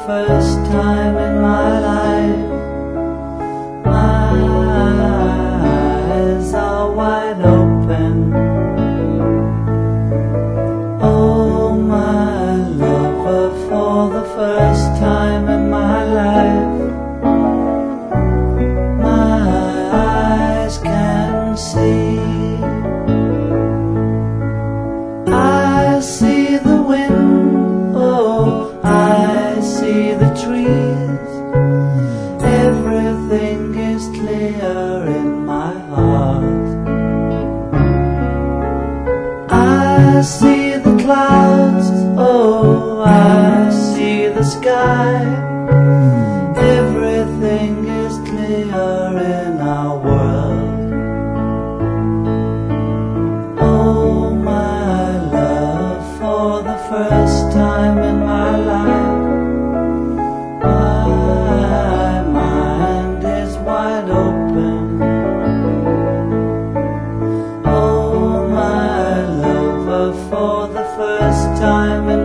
first time in my life. My eyes are wide open. Oh, my lover, for the first time in my life, my eyes can see. I see the wind, oh, I see the trees. Everything is clear in my heart. I see the clouds, oh, I see the sky. Everything is clear in our world. Oh, my love, for the first time in my life, my mind is wide open. Oh, my lover, for the first time in